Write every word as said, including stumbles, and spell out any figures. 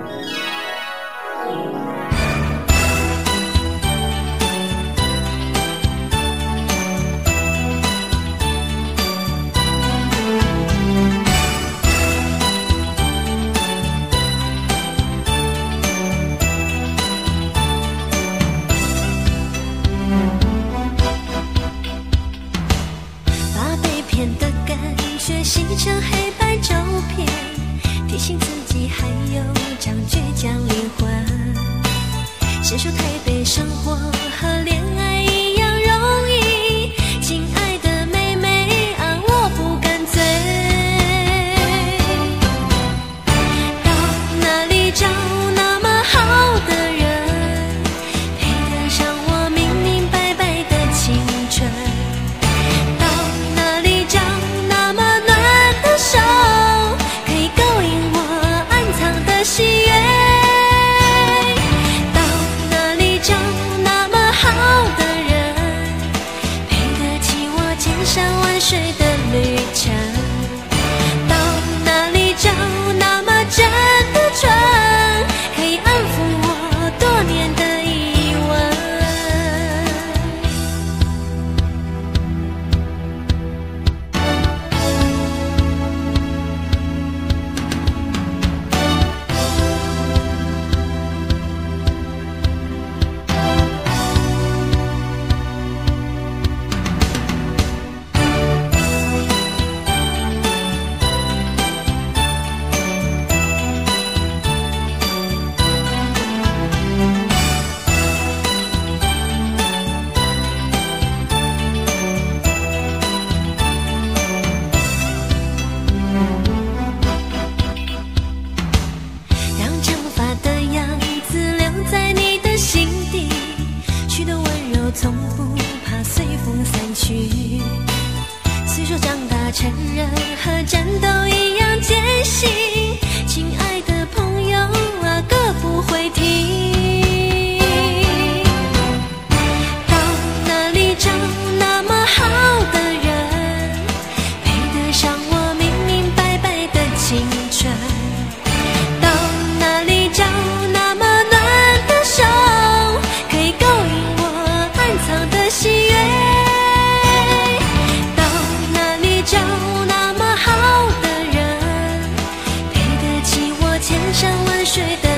洗成黑白照片，提醒自己还有张倔强灵魂。享受台北生活和恋爱一样容易，亲爱的妹妹啊，我不敢醉。到哪里找那么好的人，配得上我明明白白的青春？到哪里找那么手可以勾引我暗藏的喜悦？到哪里找那么好的人，配得起我千山万水的旅程？到哪里找那么真的纯，可以安抚我多年的疑问？从不怕随风散去，虽说长大成人和战斗一样艰辛，亲爱的朋友啊，各不会停。到哪里找那么好的人，配得上我明明白白的青春？到哪里找那么暖的手，可以勾引藏的喜悦？到哪里找那么好的人，配得起我千山万水的